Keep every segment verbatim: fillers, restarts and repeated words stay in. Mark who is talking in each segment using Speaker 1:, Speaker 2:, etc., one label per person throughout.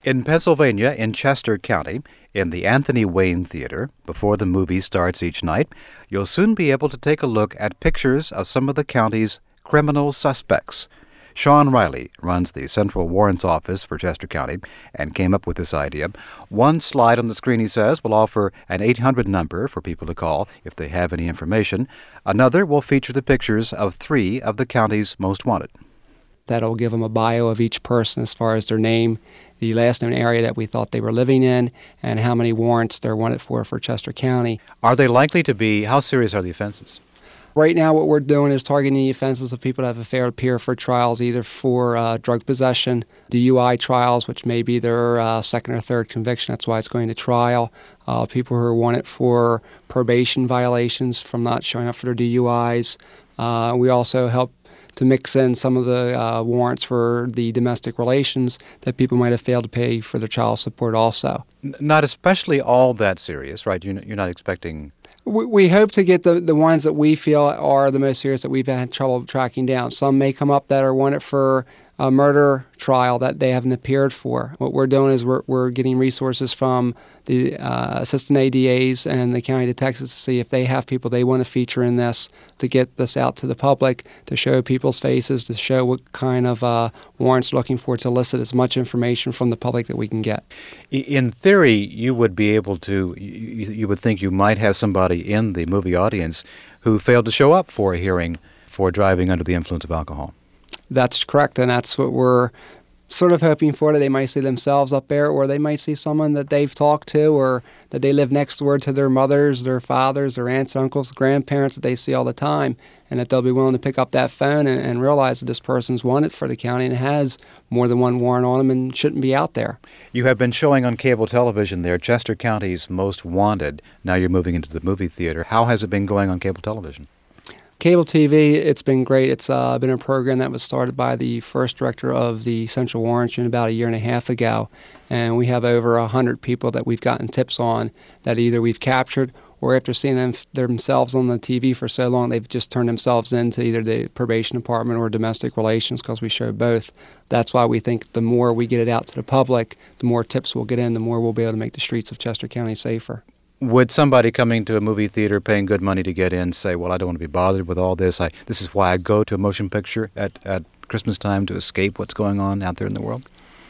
Speaker 1: In Pennsylvania, in Chester County, in the Anthony Wayne Theater, before the movie starts each night, you'll soon be able to take a look at pictures of some of the county's criminal suspects. Sean Riley runs the Central Warrants Office for Chester County and came up with this idea. One slide on the screen, he says, will offer an eight hundred number for people to call if they have any information. Another will feature the pictures of three of the county's most wanted.
Speaker 2: That'll give them a bio of each person as far as their name, the last known area that we thought they were living in, and how many warrants they're wanted for for Chester County.
Speaker 1: Are they likely to be, how serious are the offenses?
Speaker 2: Right now what we're doing is targeting the offenses of people that have failed to appear for trials, either for uh, drug possession, D U I trials, which may be their uh, second or third conviction. That's why it's going to trial. Uh, people who are wanted for probation violations from not showing up for their D U Is. Uh, we also help to mix in some of the uh, warrants for the domestic relations that people might have failed to pay for their child support also.
Speaker 1: N- not especially all that serious, right? You're, you're not expecting...
Speaker 2: We, we hope to get the, the ones that we feel are the most serious that we've had trouble tracking down. Some may come up that are wanted for a murder trial that they haven't appeared for. What we're doing is we're, we're getting resources from the uh, assistant A D As and the county detectives to see if they have people they want to feature in this, to get this out to the public, to show people's faces, to show what kind of uh, warrants they're looking for, to elicit as much information from the public that we can get.
Speaker 1: In theory, you would be able to, you, you would think you might have somebody in the movie audience who failed to show up for a hearing for driving under the influence of alcohol.
Speaker 2: That's correct, and that's what we're sort of hoping for, that they might see themselves up there, or they might see someone that they've talked to, or that they live next door to their mothers, their fathers, their aunts, uncles, grandparents that they see all the time, and that they'll be willing to pick up that phone and, and realize that this person's wanted for the county and has more than one warrant on them and shouldn't be out there.
Speaker 1: You have been showing on cable television there Chester County's Most Wanted. Now you're moving into the movie theater. How has it been going on cable television?
Speaker 2: Cable T V, it's been great. It's uh, been a program that was started by the first director of the Central Warrants Unit about a year and a half ago, and we have over one hundred people that we've gotten tips on that either we've captured or after seeing them themselves on the T V for so long, they've just turned themselves into either the probation department or domestic relations, because we show both. That's why we think the more we get it out to the public, the more tips we'll get in, the more we'll be able to make the streets of Chester County safer.
Speaker 1: Would somebody coming to a movie theater paying good money to get in say, well, I don't want to be bothered with all this. I, this is why I go to a motion picture at, at Christmas time, to escape what's going on out there in the world?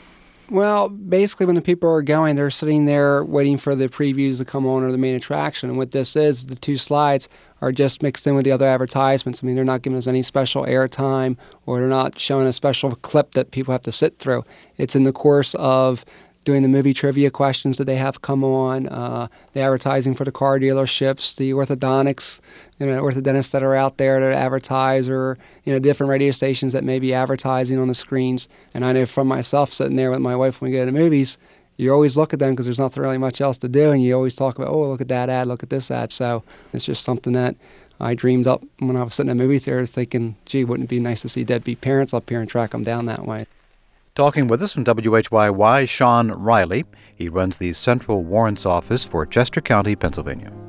Speaker 2: Well, basically when the people are going, they're sitting there waiting for the previews to come on or the main attraction. And what this is, the two slides are just mixed in with the other advertisements. I mean, they're not giving us any special airtime, or they're not showing a special clip that people have to sit through. It's in the course of doing the movie trivia questions that they have come on, uh, the advertising for the car dealerships, the orthodontics, you know, orthodontists that are out there that advertise, or, you know, different radio stations that may be advertising on the screens. And I know from myself, sitting there with my wife when we go to the movies, you always look at them because there's nothing really much else to do, and you always talk about, oh, look at that ad, look at this ad. So it's just something that I dreamed up when I was sitting in a movie theater thinking, gee, wouldn't it be nice to see deadbeat parents up here and track them down that way.
Speaker 1: Talking with us from W H Y Y, Sean Riley. He runs the Central Warrants Office for Chester County, Pennsylvania.